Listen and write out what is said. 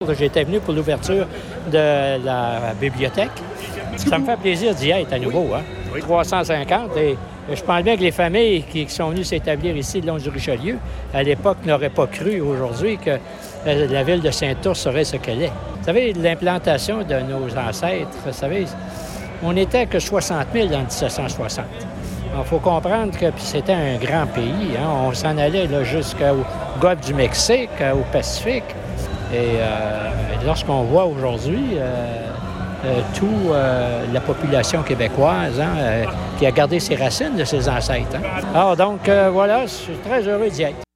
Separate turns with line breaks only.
J'étais venu pour l'ouverture de la bibliothèque. Ça me fait plaisir d'y être à nouveau. Hein? Oui. 350. Et je pense bien que les familles qui sont venues s'établir ici, le long du Richelieu, à l'époque, n'auraient pas cru aujourd'hui que la ville de Saint-Ours serait ce qu'elle est. Vous savez, l'implantation de nos ancêtres, vous savez, on n'était que 60 000 en 1760. Il faut comprendre que c'était un grand pays. Hein? On s'en allait là, jusqu'au golfe du Mexique, au Pacifique. Et lorsqu'on voit aujourd'hui la population québécoise qui a gardé ses racines de ses ancêtres. Hein? Alors donc, voilà, je suis très heureux d'y être.